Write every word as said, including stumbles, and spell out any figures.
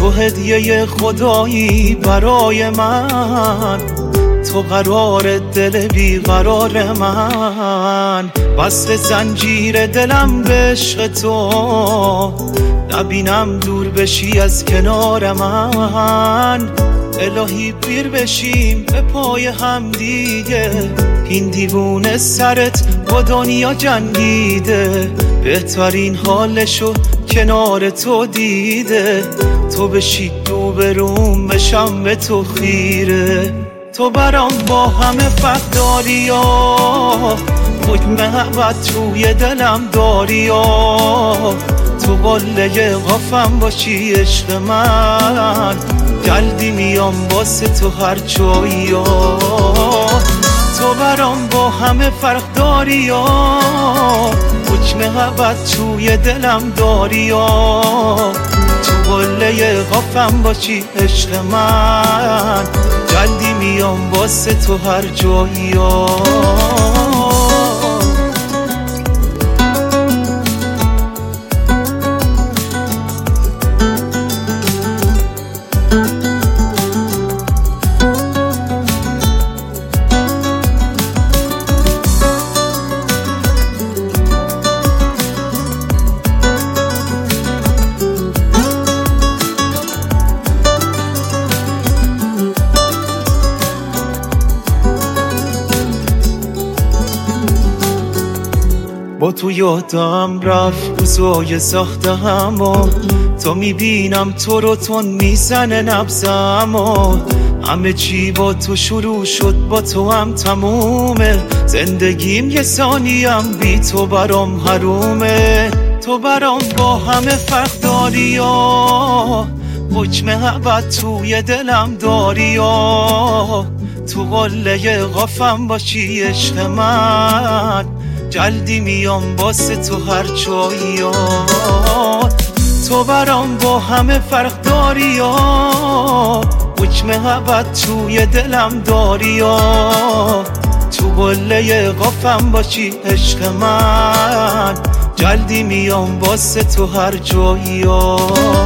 تو هدیه خدایی برای من، تو قرار دل بیقرار من. وصل زنجیر دلم به عشق تو، نبینم دور بشی از کنار من. الهی پیر بشیم به پای هم دیگه، این دیوونه سرت با دنیا جنگیده. بهترین حالشو کنار تو دیده، تو بشی دو بروم بشم به تو خیره. تو برام با همه فرق داری ها، حکم محبت توی دلم داری ها. تو قله قفم باشی عشق من، جلدی میام واسه تو هر جایی ها. تو برام با همه فرق داری ها، حکم محبت توی دلم داری ها. تو قله قفم باشی عشق من، جلدی میام واسه تو هر جایی ها. با تو یادم رفت روزای ساختم و تو میبینم تو رو تون میزنه نبزم و همه چی با تو شروع شد، با تو هم تمومه. زندگیم یه ثانیم بی تو برام حرومه. تو برام با همه فرق داری ها، حکم محبت توی دلم داری ها. تو قله قفم باشی عشق من، جلدی میام واسه تو هر جایی ها. تو برام با همه فرق داری ها، حکم محبت توی دلم داری ها. تو قله قفم باشی عشق من، جلدی میام واسه تو هر جایی ها.